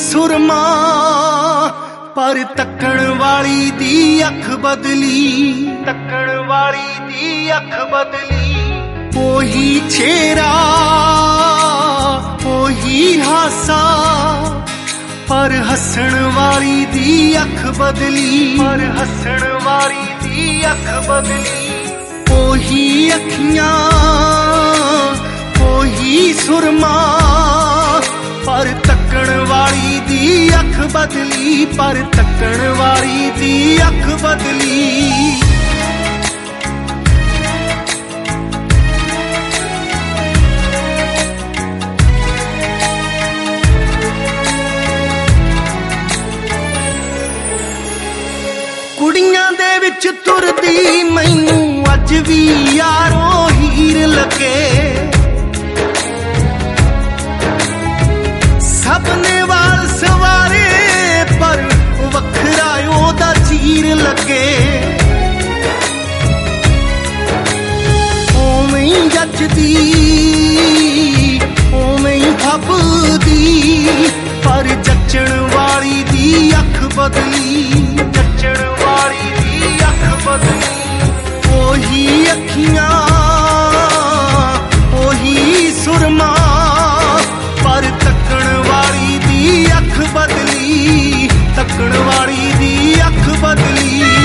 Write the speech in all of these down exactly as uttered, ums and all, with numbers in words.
सुरमा पर तकण वाली दी अख बदली, तकण वाली दी अख बदली। ओही चेहरा ओही हासा पर हसण वाली दी अख बदली, पर हसण वाली दी अख बदली। ओही अखियां ओही सुरमा पर तकण वाली दी अख बदली, पर तकण वाली दी अख बदली। कुड़ियां दे विच तुरदी मैनू अज भी यारों हीर लगे। सबने वाल सवारे पर वखरा ओदा चीर लगे। ओवें ही जचदी ओवें ही हबदी, पर जचण वाली दी अख बदली, जचण वाली दी अख बदली। ओही अखियां ओही सुरमा पर तकण वाली दी अख बदली, तकण वाली दी अख बदली।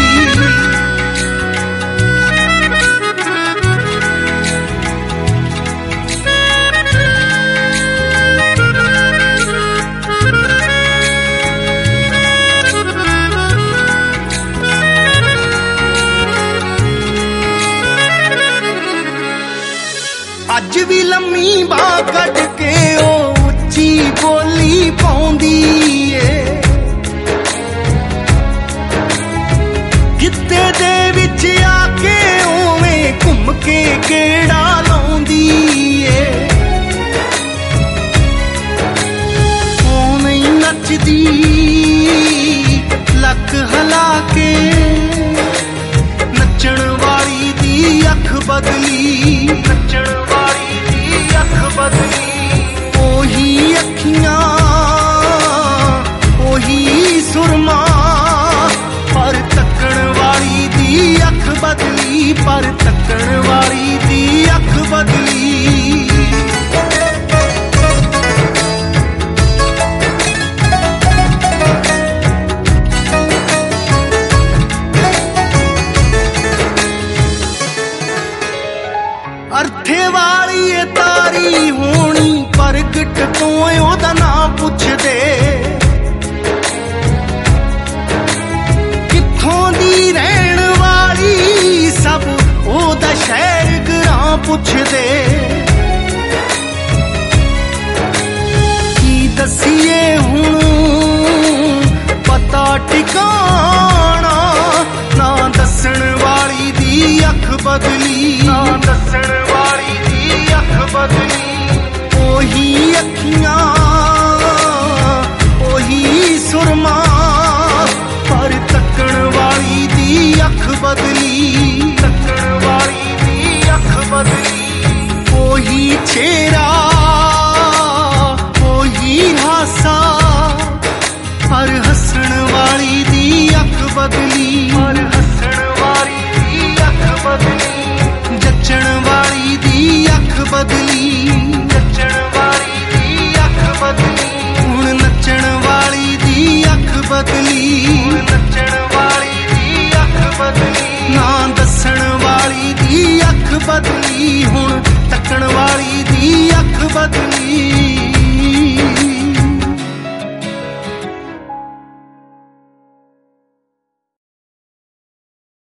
अज भी लम्मी बाह कट के ओ उच्ची बोली पाउंदी ए, गिद्दे दे विच आके ओवें घुम के गेड़ा लाउंदी ए। ओवें ही नचदी लक हला के, नचण वाली दी अख बदली, नचण वाली दी अख बदली। ओही अखियां ओही सुरमा पर तकण वाली दी अख बदली, पर तकण वाली दी अख बदली। अर्थे वाली तारी होनी प्रगट तो ओदा ना पुछदे। कित्थों दी रहन वाली सब ओदा शहर ग्रां पुछदे। की दसीए हुण पता ठिकाना, ना दसण वाली दी अख बदली, ना दसण वाली दी अख बदली। ओही अखियां ओही सुरमा पर तकण वाली दी अख बदली, तकण वाली दी अख बदली। ओही चेहरा ओही हासा पर हसण वाली दी अख बदली, पर हसण वाली दी अख बदली। जचण वाली दी अख बदली, जचण वाली दी अख बदली। हुण नचण वाली दी अख बदली, हुण नचण वाली दी अख बदली। ना दसण वाली दी अख बदली, हुण तकण वाली दी अख बदली।